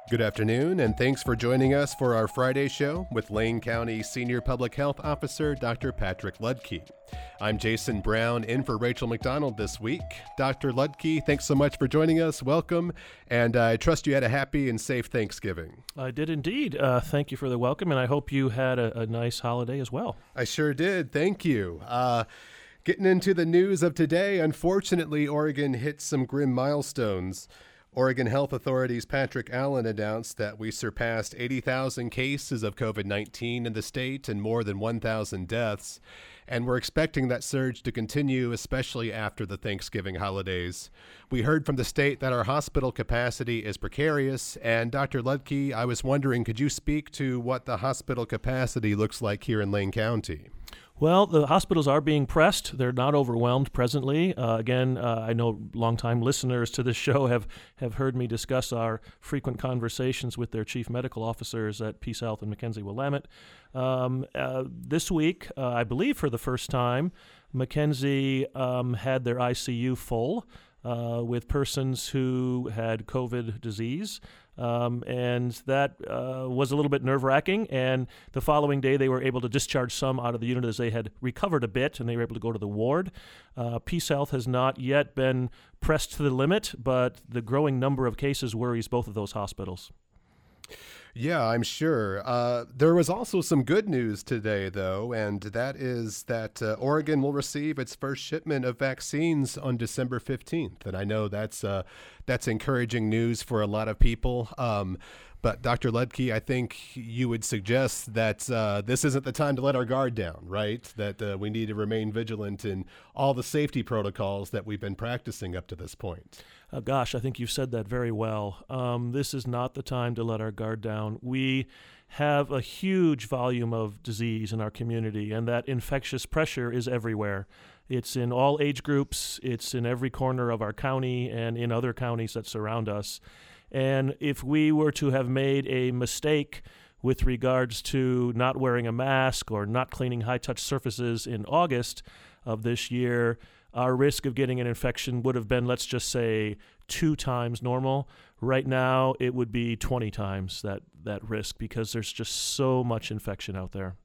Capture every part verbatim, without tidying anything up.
Good afternoon, and thanks for joining us for our Friday show with Lane County Senior Public Health Officer Doctor Patrick Ludtke. I'm Jason Brown, in for Rachel McDonald this week. Doctor Ludtke, thanks so much for joining us. Welcome, and I trust you had a happy and safe Thanksgiving. I did indeed. Uh, thank you for the welcome, and I hope you had a, a nice holiday as well. I sure did. Thank you. Uh, getting into the news of today, unfortunately, Oregon hit some grim milestones. Oregon Health Authority's Patrick Allen announced that we surpassed eighty thousand cases of covid nineteen in the state and more than one thousand deaths. And we're expecting that surge to continue, especially after the Thanksgiving holidays. We heard from the state that our hospital capacity is precarious. And Doctor Ludtke, I was wondering, could you speak to what the hospital capacity looks like here in Lane County? Well, the hospitals are being pressed. They're not overwhelmed presently. Uh, again, uh, I know longtime listeners to this show have, have heard me discuss our frequent conversations with their chief medical officers at PeaceHealth and McKenzie-Willamette. Um, uh, this week, uh, I believe for the first time, McKenzie um, had their I C U full uh, with persons who had COVID disease. Um, and that uh, was a little bit nerve-wracking, and the following day they were able to discharge some out of the unit as they had recovered a bit, and they were able to go to the ward. Uh, PeaceHealth has not yet been pressed to the limit, but the growing number of cases worries both of those hospitals. Yeah, I'm sure. Uh, there was also some good news today, though, and that is that uh, Oregon will receive its first shipment of vaccines on December fifteenth. And I know that's uh, that's encouraging news for a lot of people. Um, but Doctor Ludtke, I think you would suggest that uh, this isn't the time to let our guard down, right? That uh, we need to remain vigilant in all the safety protocols that we've been practicing up to this point. Uh, gosh, I think you've said that very well. Um, this is not the time to let our guard down. We have a huge volume of disease in our community, and that infectious pressure is everywhere. It's in all age groups. It's in every corner of our county and in other counties that surround us. And if we were to have made a mistake with regards to not wearing a mask or not cleaning high-touch surfaces in August of this year, our risk of getting an infection would have been, let's just say, two times normal. Right now, it would be twenty times that, that risk because there's just so much infection out there.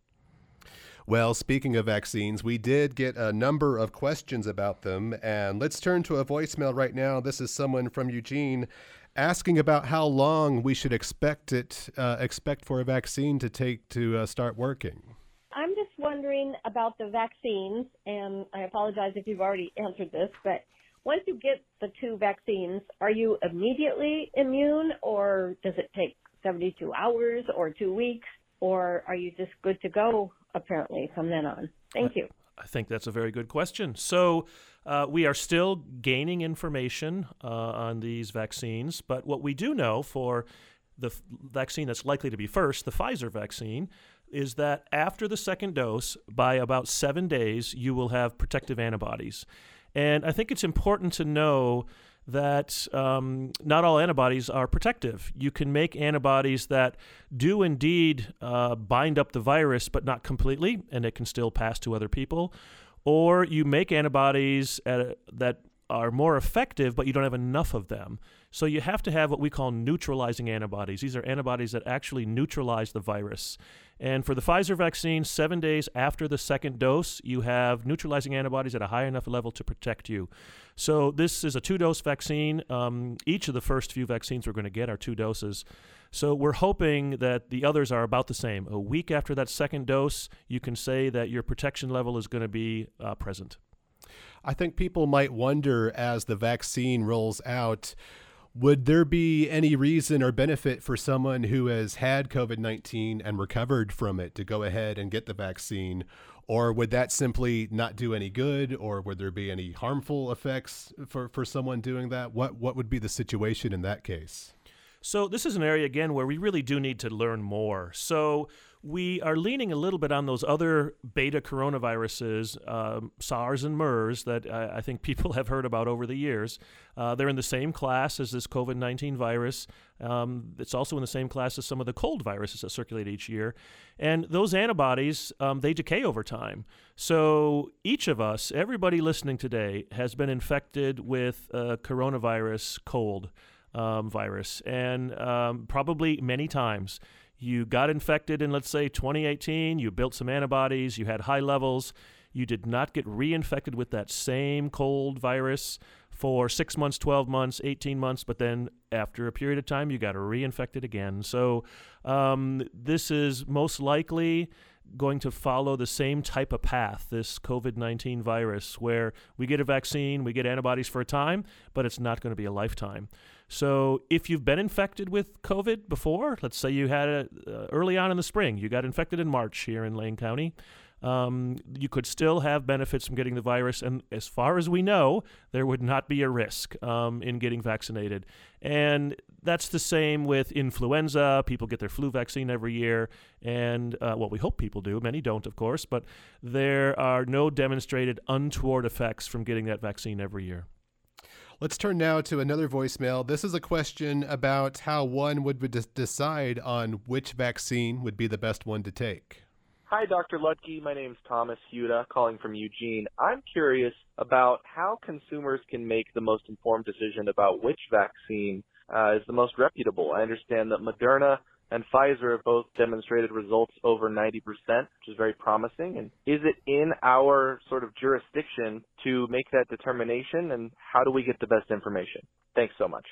Well, speaking of vaccines, we did get a number of questions about them, and let's turn to a voicemail right now. This is someone from Eugene asking about how long we should expect it, uh, expect for a vaccine to take to uh, start working. I'm just wondering about the vaccines, and I apologize if you've already answered this, but once you get the two vaccines, are you immediately immune, or does it take seventy-two hours or two weeks, or are you just good to go, apparently, from then on? Thank you. I think that's a very good question. So uh, we are still gaining information uh, on these vaccines, but what we do know for the f- vaccine that's likely to be first, the Pfizer vaccine, is that after the second dose, by about seven days, you will have protective antibodies. And I think it's important to know that um, not all antibodies are protective. You can make antibodies that do indeed uh, bind up the virus, but not completely, and it can still pass to other people. Or you make antibodies at a, that are more effective, but you don't have enough of them. So you have to have what we call neutralizing antibodies. These are antibodies that actually neutralize the virus. And for the Pfizer vaccine, seven days after the second dose, you have neutralizing antibodies at a high enough level to protect you. So this is a two-dose vaccine. Um, each of the first few vaccines we're going to get are two doses. So we're hoping that the others are about the same. A week after that second dose, you can say that your protection level is going to be uh, present. I think people might wonder as the vaccine rolls out, would there be any reason or benefit for someone who has had covid nineteen and recovered from it to go ahead and get the vaccine? Or would that simply not do any good? Or would there be any harmful effects for, for someone doing that? What what would be the situation in that case? So this is an area, again, where we really do need to learn more. So we are leaning a little bit on those other beta coronaviruses, um, SARS and MERS, that I, I think people have heard about over the years. Uh, they're in the same class as this covid nineteen virus. Um, it's also in the same class as some of the cold viruses that circulate each year. And those antibodies, um, they decay over time. So each of us, everybody listening today, has been infected with a coronavirus cold. um, virus, and um, probably many times. You got infected in, let's say, twenty eighteen, you built some antibodies, you had high levels, you did not get reinfected with that same cold virus for six months, twelve months, eighteen months, but then after a period of time, you got reinfected again. So um, this is most likely going to follow the same type of path, this COVID nineteen virus, where we get a vaccine, we get antibodies for a time, but it's not going to be a lifetime. So if you've been infected with COVID before, let's say you had it uh, early on in the spring, you got infected in March here in Lane County, um, you could still have benefits from getting the virus. And as far as we know, there would not be a risk um, in getting vaccinated. And that's the same with influenza. People get their flu vaccine every year. And, uh, well, we hope people do. Many don't, of course. But there are no demonstrated untoward effects from getting that vaccine every year. Let's turn now to another voicemail. This is a question about how one would de- decide on which vaccine would be the best one to take. Hi, Doctor Lutke. My name's Thomas Huda, calling from Eugene. I'm curious about how consumers can make the most informed decision about which vaccine uh, is the most reputable. I understand that Moderna and Pfizer have both demonstrated results over ninety percent, which is very promising. And is it in our sort of jurisdiction to make that determination, and how do we get the best information? Thanks so much.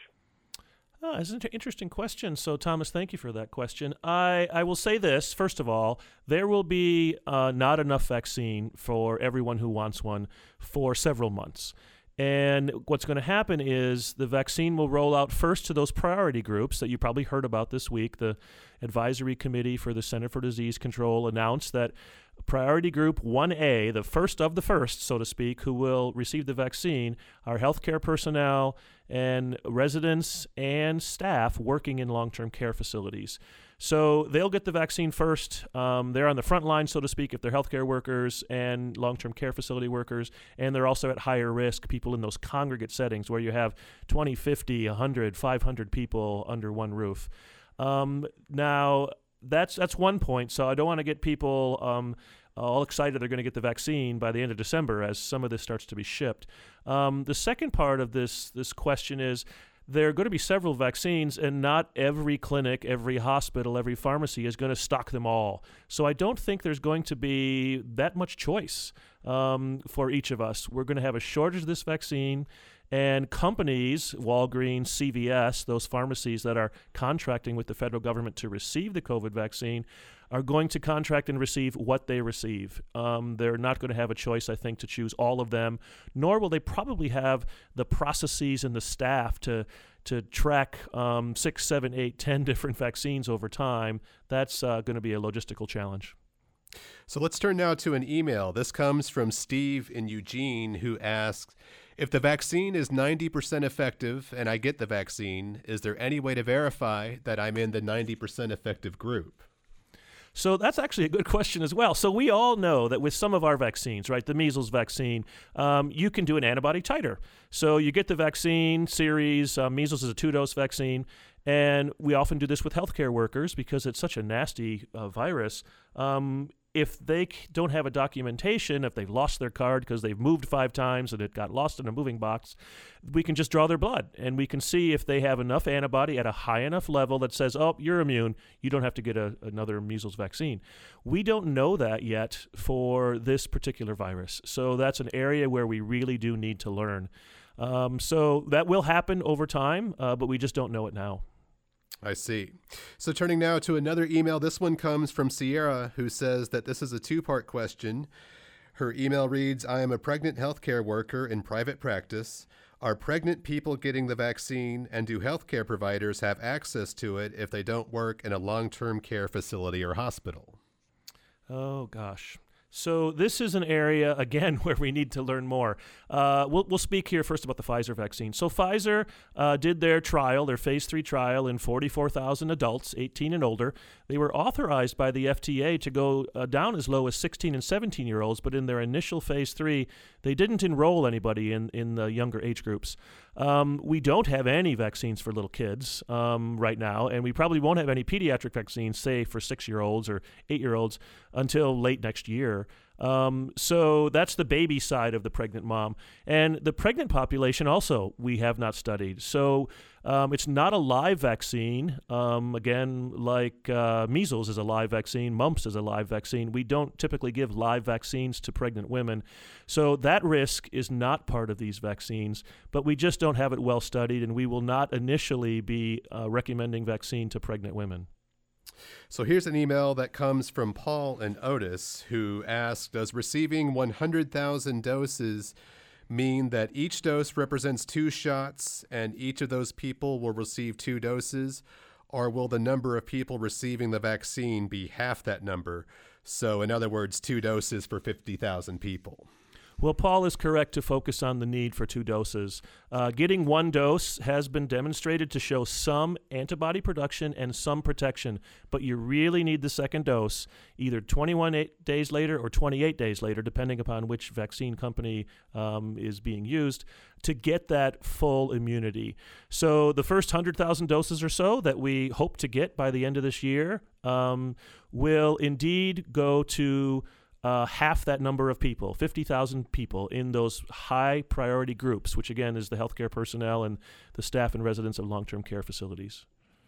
Oh, that's an interesting question. So, Thomas, thank you for that question. I, I will say this, first of all, there will be uh, not enough vaccine for everyone who wants one for several months. And what's going to happen is the vaccine will roll out first to those priority groups that you probably heard about this week. The Advisory Committee for the Center for Disease Control announced that priority group one A, the first of the first, so to speak, who will receive the vaccine, are healthcare personnel and residents and staff working in long-term care facilities. So they'll get the vaccine first. Um, they're on the front line, so to speak, if they're healthcare workers and long-term care facility workers, and they're also at higher risk, people in those congregate settings where you have twenty, fifty, one hundred, five hundred people under one roof. Um, now, that's that's one point, so I don't want to get people um, all excited they're going to get the vaccine by the end of December as some of this starts to be shipped. Um, the second part of this this question is, there are going to be several vaccines, and not every clinic, every hospital, every pharmacy is going to stock them all. So I don't think there's going to be that much choice um, for each of us. We're going to have a shortage of this vaccine, and companies, Walgreens, C V S, those pharmacies that are contracting with the federal government to receive the COVID vaccine, are going to contract and receive what they receive. Um, they're not going to have a choice, I think, to choose all of them, nor will they probably have the processes and the staff to to track um, six, seven, eight, ten different vaccines over time. That's uh, going to be a logistical challenge. So let's turn now to an email. This comes from Steve in Eugene, who asks, if the vaccine is ninety percent effective and I get the vaccine, is there any way to verify that I'm in the ninety percent effective group? So that's actually a good question as well. So we all know that with some of our vaccines, right, the measles vaccine, um, you can do an antibody titer. So you get the vaccine series, uh, measles is a two-dose vaccine, and we often do this with healthcare workers because it's such a nasty uh, virus. Um, if they don't have a documentation, if they've lost their card because they've moved five times and it got lost in a moving box, we can just draw their blood and we can see if they have enough antibody at a high enough level that says, oh, you're immune, you don't have to get a, another measles vaccine. We don't know that yet for this particular virus. So that's an area where we really do need to learn. Um, so that will happen over time, uh, but we just don't know it now. I see. So turning now to another email. This one comes from Sierra, who says that this is a two-part question. Her email reads, I am a pregnant healthcare worker in private practice. Are pregnant people getting the vaccine, and do healthcare providers have access to it if they don't work in a long-term care facility or hospital? Oh, gosh. So this is an area, again, where we need to learn more. Uh, we'll, we'll speak here first about the Pfizer vaccine. So Pfizer uh, did their trial, their phase three trial in forty-four thousand adults, eighteen and older. They were authorized by the F D A to go uh, down as low as sixteen and seventeen-year-olds, but in their initial phase three, they didn't enroll anybody in, in the younger age groups. Um, we don't have any vaccines for little kids um, right now, and we probably won't have any pediatric vaccines, say, for six-year-olds or eight-year-olds until late next year. number. Um, so that's the baby side of the pregnant mom. And the pregnant population also we have not studied. So um, it's not a live vaccine. Um, again, like uh, measles is a live vaccine, mumps is a live vaccine. We don't typically give live vaccines to pregnant women. So that risk is not part of these vaccines, but we just don't have it well studied, and we will not initially be uh, recommending vaccine to pregnant women. So here's an email that comes from Paul and Otis, who asked, does receiving one hundred thousand doses mean that each dose represents two shots and each of those people will receive two doses? Or will the number of people receiving the vaccine be half that number? So in other words, two doses for fifty thousand people. Well, Paul is correct to focus on the need for two doses. Uh, getting one dose has been demonstrated to show some antibody production and some protection, but you really need the second dose either twenty-one eight days later or twenty-eight days later, depending upon which vaccine company um, is being used, to get that full immunity. So the first one hundred thousand doses or so that we hope to get by the end of this year um, will indeed go to Uh, half that number of people, fifty thousand people in those high priority groups, which again is the healthcare personnel and the staff and residents of long-term care facilities.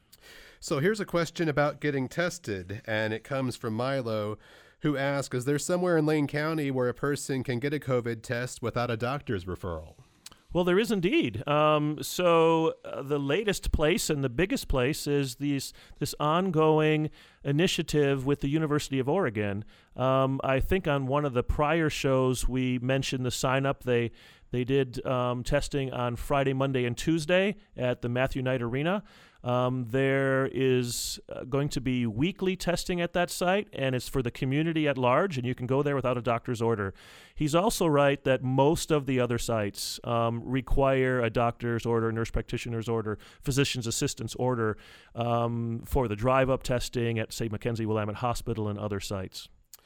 So here's a question about getting tested, and it comes from Milo, who asks, is there somewhere in Lane County where a person can get a COVID test without a doctor's referral? Well, there is indeed. Um, so uh, the latest place and the biggest place is these this ongoing initiative with the University of Oregon. Um, I think on one of the prior shows we mentioned the sign up. They they did um, testing on Friday, Monday, and Tuesday at the Matthew Knight Arena. Um, there is uh, going to be weekly testing at that site, and it's for the community at large, and you can go there without a doctor's order. He's also right that most of the other sites um, require a doctor's order, nurse practitioner's order, physician's assistant's order um, for the drive-up testing at, say, Mackenzie Willamette Hospital and other sites.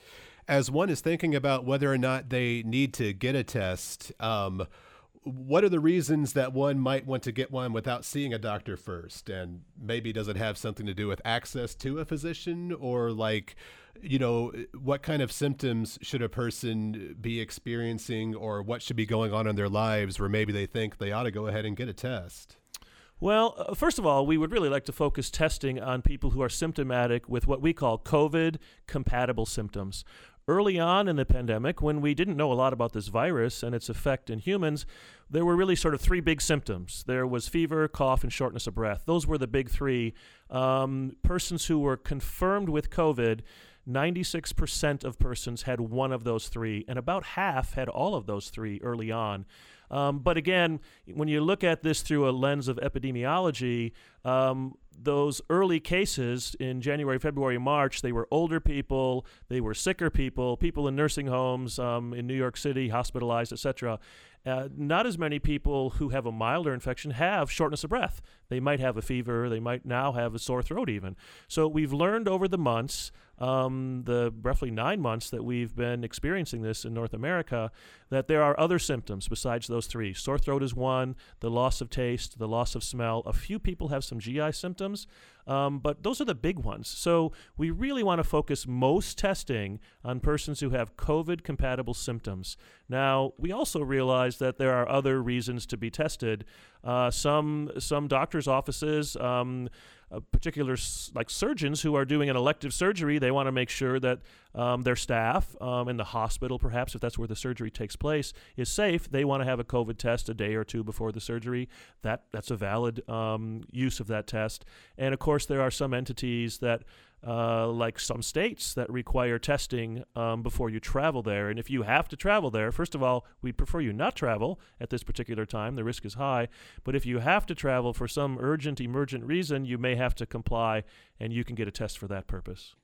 As one is thinking about whether or not they need to get a test, um, what are the reasons that one might want to get one without seeing a doctor first? And maybe does it have something to do with access to a physician, or like, you know, what kind of symptoms should a person be experiencing, or what should be going on in their lives where maybe they think they ought to go ahead and get a test? Well, uh, first of all, we would really like to focus testing on people who are symptomatic with what we call COVID-compatible symptoms. Early on in the pandemic, when we didn't know a lot about this virus and its effect in humans, there were really sort of three big symptoms. There was fever, cough, and shortness of breath. Those were the big three. Um, persons who were confirmed with COVID, ninety-six percent of persons had one of those three, and about half had all of those three early on. Um, but again, when you look at this through a lens of epidemiology, um, those early cases in January, February, March, they were older people, they were sicker people, people in nursing homes um, in New York City, hospitalized, et cetera. Uh, not as many people who have a milder infection have shortness of breath. They might have a fever. They might now have a sore throat even. So we've learned over the months, um, the roughly nine months that we've been experiencing this in North America, that there are other symptoms besides those three. Sore throat is one, the loss of taste, the loss of smell. A few people have some G I symptoms, um, but those are the big ones. So we really want to focus most testing on persons who have COVID-compatible symptoms. Now, we also realize that there are other reasons to be tested. Uh, some some doctors' offices, um, uh, particular s- like surgeons who are doing an elective surgery, they want to make sure that um, their staff um, in the hospital, perhaps if that's where the surgery takes place, is safe. They want to have a COVID test a day or two before the surgery. That that's a valid um, use of that test. And of course, there are some entities that Uh, like some states that require testing um, before you travel there. And if you have to travel there, first of all, we'd prefer you not travel at this particular time. The risk is high. But if you have to travel for some urgent, emergent reason, you may have to comply, and you can get a test for that purpose.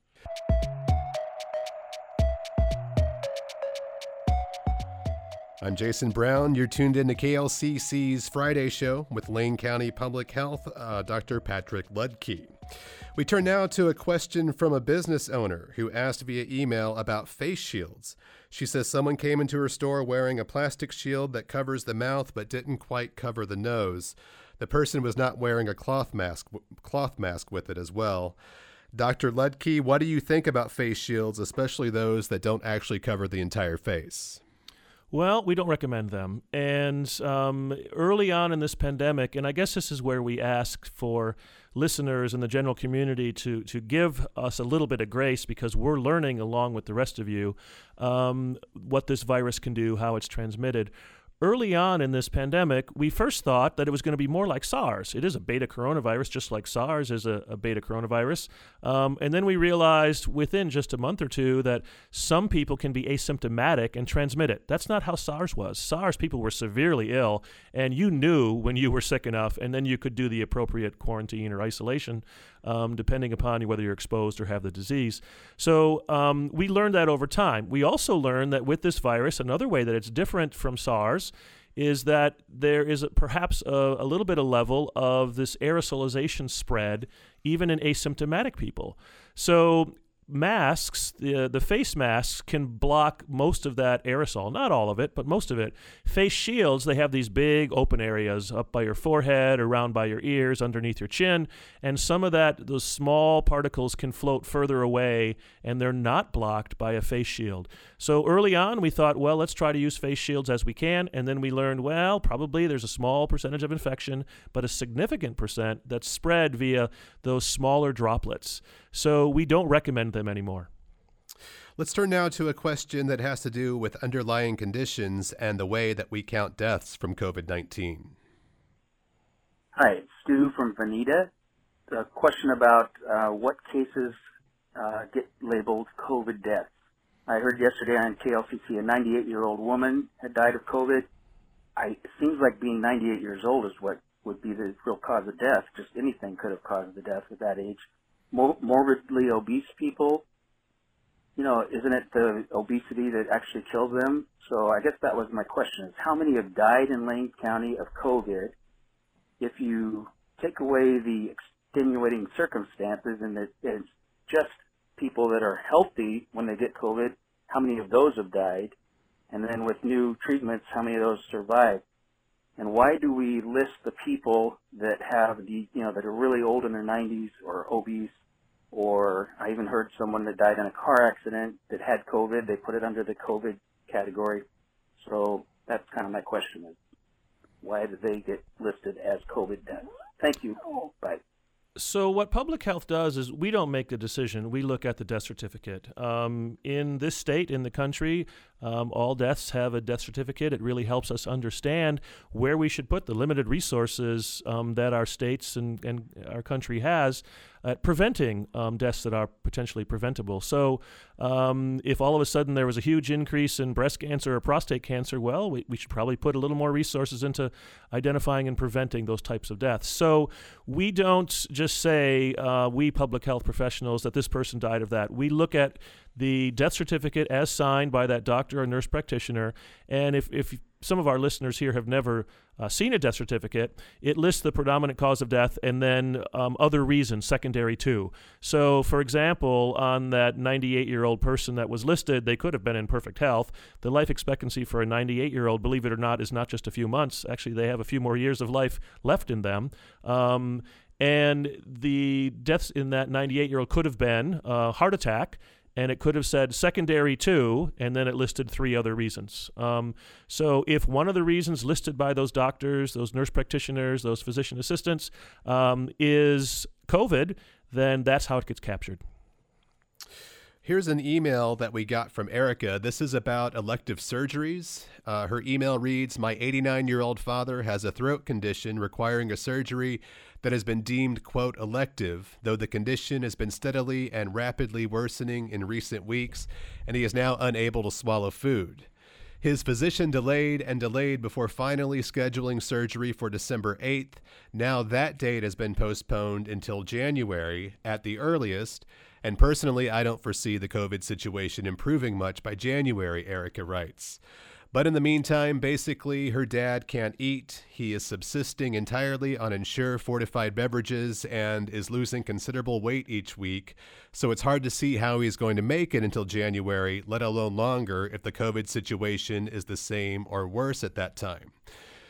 I'm Jason Brown. You're tuned in to K L C C's Friday show with Lane County Public Health, uh, Doctor Patrick Ludke. We turn now to a question from a business owner who asked via email about face shields. She says someone came into her store wearing a plastic shield that covers the mouth but didn't quite cover the nose. The person was not wearing a cloth mask, cloth mask with it as well. Doctor Ludtke, what do you think about face shields, especially those that don't actually cover the entire face? Well, we don't recommend them. And um, early on in this pandemic, and I guess this is where we ask for listeners and the general community to to give us a little bit of grace, because we're learning along with the rest of you um, what this virus can do, how it's transmitted. Early on in this pandemic, we first thought that it was going to be more like SARS. It is a beta coronavirus, just like SARS is a, a beta coronavirus. Um, and then we realized within just a month or two that some people can be asymptomatic and transmit it. That's not how SARS was. SARS, people were severely ill, and you knew when you were sick enough, and then you could do the appropriate quarantine or isolation, um, depending upon whether you're exposed or have the disease. So um, we learned that over time. We also learned that with this virus, another way that it's different from SARS is that there is a, perhaps a, a little bit of level of this aerosolization spread even in asymptomatic people. So masks, the, the face masks can block most of that aerosol, not all of it, but most of it. Face shields, they have these big open areas up by your forehead, around by your ears, underneath your chin, and some of that, those small particles can float further away, and they're not blocked by a face shield. So early on, we thought, well, let's try to use face shields as we can, and then we learned, well, probably there's a small percentage of infection, but a significant percent that's spread via those smaller droplets. So we don't recommend them anymore. Let's turn now to a question that has to do with underlying conditions and the way that we count deaths from COVID nineteen. Hi, it's Stu from Veneta. A question about uh, what cases uh, get labeled COVID deaths. I heard yesterday on K L C C a ninety-eight-year-old woman had died of COVID. I, it seems like being ninety-eight years old is what would be the real cause of death. Just anything could have caused the death at that age. Mor- morbidly obese people, you know, isn't it the obesity that actually kills them? So I guess that was my question, is how many have died in Lane County of COVID? If you take away the extenuating circumstances and that it's just people that are healthy when they get COVID, how many of those have died? And then with new treatments, how many of those survive? And why do we list the people that have the, you know, that are really old in their nineties or obese? Or I even heard someone that died in a car accident that had COVID. They put it under the COVID category. So that's kind of my question, is why do they get listed as COVID deaths? Thank you. Bye. So what public health does is we don't make the decision. We look at the death certificate. Um, in this state, in the country, um, all deaths have a death certificate. It really helps us understand where we should put the limited resources um, that our states and, and our country has at preventing um, deaths that are potentially preventable. So um, if all of a sudden there was a huge increase in breast cancer or prostate cancer, well, we, we should probably put a little more resources into identifying and preventing those types of deaths. So we don't just say, uh, we public health professionals, that this person died of that. We look at the death certificate as signed by that doctor or nurse practitioner, and if, if some of our listeners here have never uh, seen a death certificate, it lists the predominant cause of death and then um, other reasons secondary to. So, for example, on that ninety-eight-year-old person that was listed, they could have been in perfect health. The life expectancy for a ninety-eight-year-old, believe it or not, is not just a few months. Actually, they have a few more years of life left in them. Um, and the deaths in that ninety-eight-year-old could have been a heart attack, and it could have said secondary to, and then it listed three other reasons. Um, so if one of the reasons listed by those doctors, those nurse practitioners, those physician assistants um, is COVID, then that's how it gets captured. Here's an email that we got from Erica. This is about elective surgeries. Uh, her email reads, my eighty-nine-year-old father has a throat condition requiring a surgery that has been deemed, quote, elective, though the condition has been steadily and rapidly worsening in recent weeks, and he is now unable to swallow food. His physician delayed and delayed before finally scheduling surgery for December eighth. Now that date has been postponed until January at the earliest. And personally, I don't foresee the COVID situation improving much by January, Erica writes. But in the meantime, basically, her dad can't eat. He is subsisting entirely on Ensure fortified beverages and is losing considerable weight each week. So it's hard to see how he's going to make it until January, let alone longer, if the COVID situation is the same or worse at that time.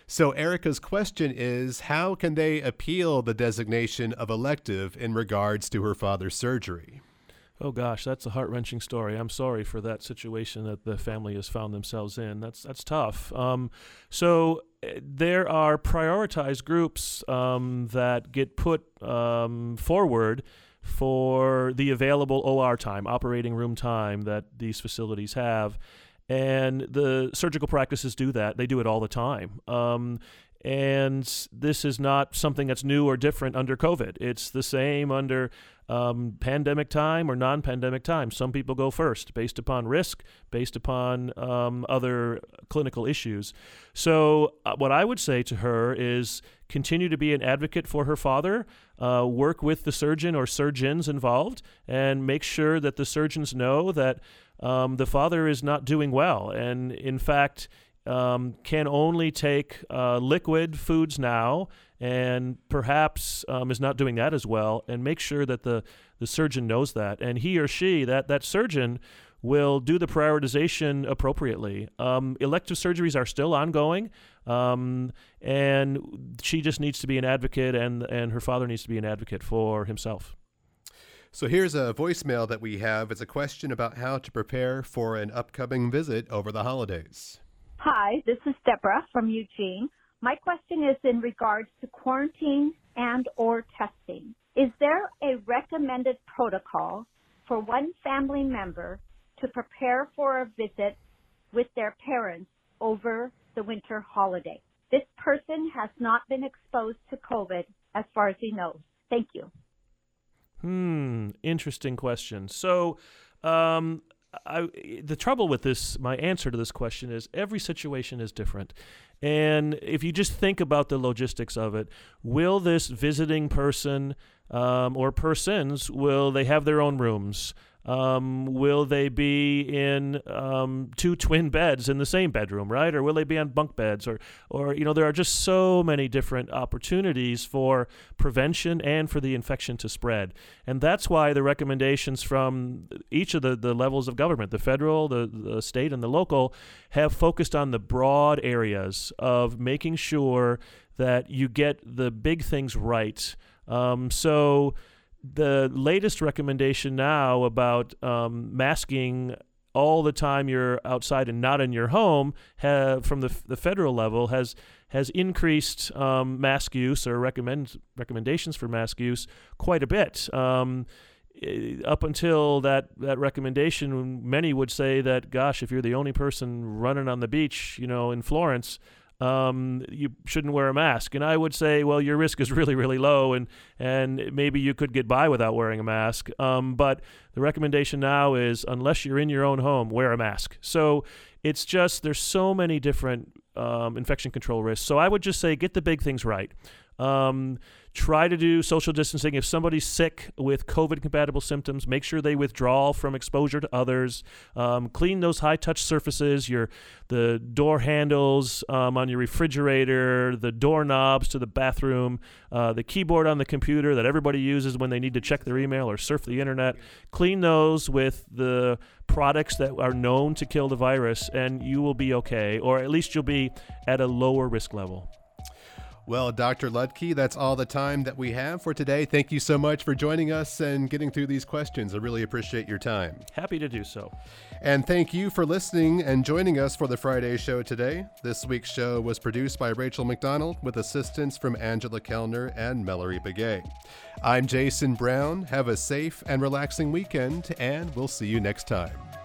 So Erica's question is, how can they appeal the designation of elective in regards to her father's surgery? Oh gosh, that's a heart-wrenching story. I'm sorry for that situation that the family has found themselves in. That's that's tough. Um, so uh, there are prioritized groups um, that get put um, forward for the available O R time, operating room time that these facilities have. And the surgical practices do that. They do it all the time. Um, and this is not something that's new or different under COVID. It's the same under um, pandemic time or non-pandemic time. Some people go first based upon risk, based upon um, other clinical issues. So uh, what I would say to her is continue to be an advocate for her father, uh, work with the surgeon or surgeons involved, and make sure that the surgeons know that um, the father is not doing well. And in fact, Um, can only take uh, liquid foods now, and perhaps um, is not doing that as well, and make sure that the, the surgeon knows that. And he or she, that, that surgeon, will do the prioritization appropriately. Um, elective surgeries are still ongoing, um, and she just needs to be an advocate, and, and her father needs to be an advocate for himself. So here's a voicemail that we have. It's a question about how to prepare for an upcoming visit over the holidays. Hi, this is Deborah from Eugene. My question is in regards to quarantine and or testing. Is there a recommended protocol for one family member to prepare for a visit with their parents over the winter holiday? This person has not been exposed to COVID as far as he knows. Thank you. Hmm, interesting question. So, um, I, the trouble with this, my answer to this question is every situation is different. And if you just think about the logistics of it, will this visiting person um, or persons, will they have their own rooms? Um, will they be in um, two twin beds in the same bedroom, right? Or will they be on bunk beds? Or, or you know, there are just so many different opportunities for prevention and for the infection to spread. And that's why the recommendations from each of the, the levels of government, the federal, the, the state, and the local, have focused on the broad areas of making sure that you get the big things right. Um, so... The latest recommendation now about um, masking all the time you're outside and not in your home have, from the, the federal level has has increased um, mask use or recommend recommendations for mask use quite a bit. Um, up until that, that recommendation, many would say that, gosh, if you're the only person running on the beach, you know, in Florence, Um, you shouldn't wear a mask. And I would say, well, your risk is really, really low, and and maybe you could get by without wearing a mask. Um, but the recommendation now is, unless you're in your own home, wear a mask. So it's just, there's so many different um, infection control risks. So I would just say, get the big things right. Um, try to do social distancing. If somebody's sick with COVID-compatible symptoms, make sure they withdraw from exposure to others. Um, clean those high-touch surfaces, your the door handles um, on your refrigerator, the doorknobs to the bathroom, uh, the keyboard on the computer that everybody uses when they need to check their email or surf the internet. Clean those with the products that are known to kill the virus, and you will be okay, or at least you'll be at a lower risk level. Well, Doctor Lutke, that's all the time that we have for today. Thank you so much for joining us and getting through these questions. I really appreciate your time. Happy to do so. And thank you for listening and joining us for the Friday show today. This week's show was produced by Rachel McDonald with assistance from Angela Kellner and Mallory Begay. I'm Jason Brown. Have a safe and relaxing weekend, and we'll see you next time.